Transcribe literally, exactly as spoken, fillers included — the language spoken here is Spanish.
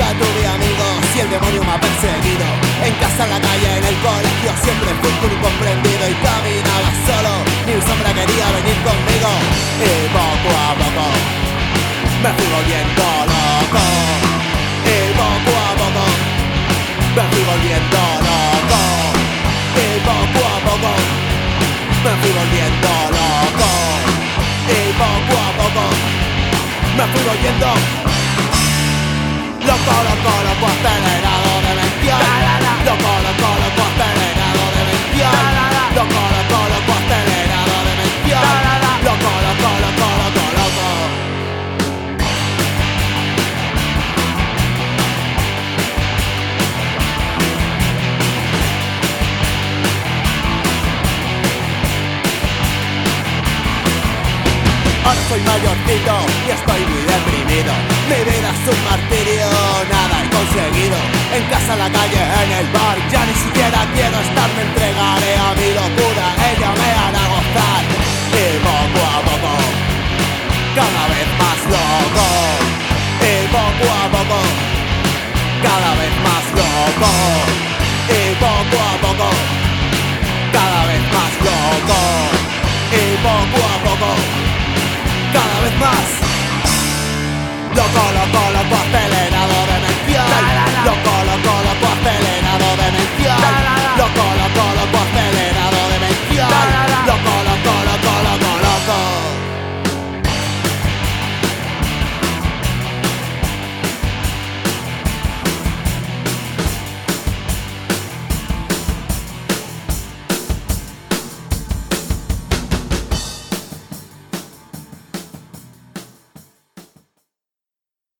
nunca tuve amigos y el demonio me ha perseguido. En casa, en la calle, en el colegio siempre fui un incomprendido y caminaba solo, mi sombra quería venir conmigo. Y poco a poco me fui volviendo loco. Y poco a poco me fui volviendo loco. Y poco a poco me fui volviendo loco. Y poco a poco me fui volviendo loco, loco, loco, acelerado de mención. Loco, loco, loco, acelerado de mención. Loco, loco, loco, acelerado de mención. Loco, loco, loco, loco, loco. Ahora soy mayorcito y estoy muy deprimido. Mi vida es un martirio, nada he conseguido. En casa, en la calle, en el bar, ya ni siquiera quiero estar. Me entregaré a mi locura, ella me hará gozar. Y poco a poco, cada vez más loco. Y poco a poco, cada vez más loco. Y poco a poco, cada vez más loco. Y poco a poco, cada vez más loco, loco, loco.